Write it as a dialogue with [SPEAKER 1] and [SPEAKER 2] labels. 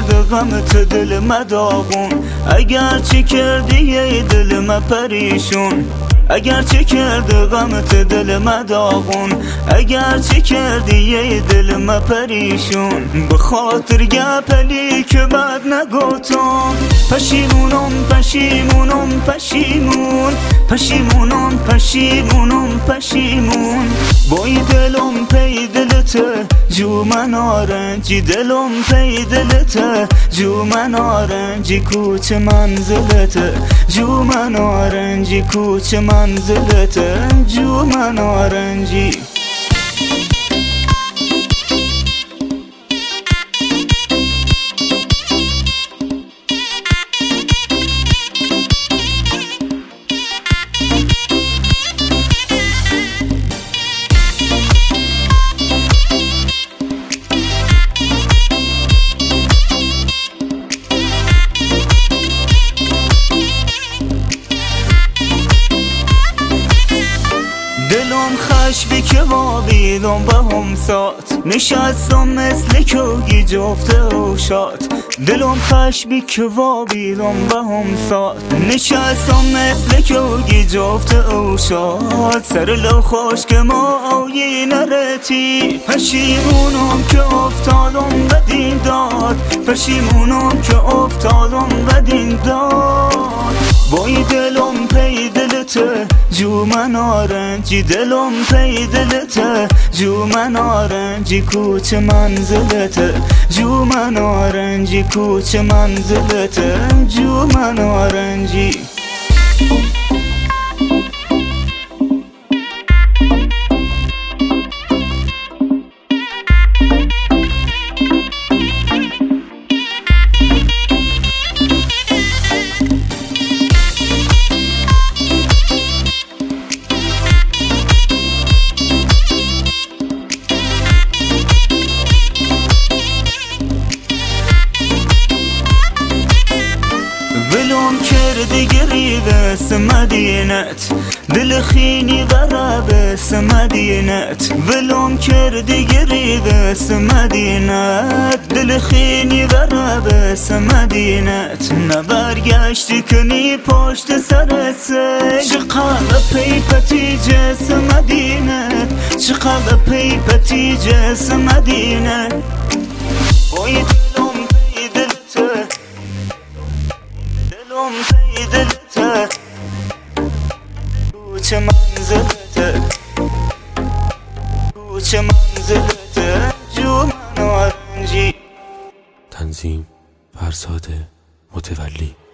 [SPEAKER 1] کرده غمت دل مداغون، اگر چه کردی ای دل ما پریشون، اگر چه کرده غمت دل مداغون، اگر چه کردی ای دل ما پریشون. به خاطر گپلی که بد نگفتم، پشیمونم پشیمونم پشیمون، پشیمونم پشیمونم پشیمون. بای دلم پی دلته جو من آرنجی، دلم پی دلته جو من آرنجی، کوچه منزلته جو من آرنجی، کوچه منزلته جو من آرنجی. دلم خشبی که وابیدم به هم سات، نشستم مثل کوگی جفته و شاد. دلم خشبی که وابیدم به هم سات، نشستم مثل کوگی جفته و شاد. سر لو خوش که ما آیی نرتی، پشیمونم که افتادم بدین داد، پشیمونم که افتادم بدین داد. بای دلم پی دلته جو من آرنجی، دلم پی دلته جو من آرنجی، کوچه منزلته جو من آرنجی، کوچه منزلته جو من آرنجی. ولم کردی گریبه سمدینت، دل خینی غرابه سمدینت. ولم کردی گریبه سمدینت، دل خینی غرابه سمدینت. نبرگشتی کنی پشت سرت، چقدر پیپتی جس مدینت، چقدر پیپتی جس مدینت. بای دلم پی دلته، دلم پی دلته، کوچه منزلته کوچه منزلته جو من آرنجی.
[SPEAKER 2] تنظیم فرزاد متولی.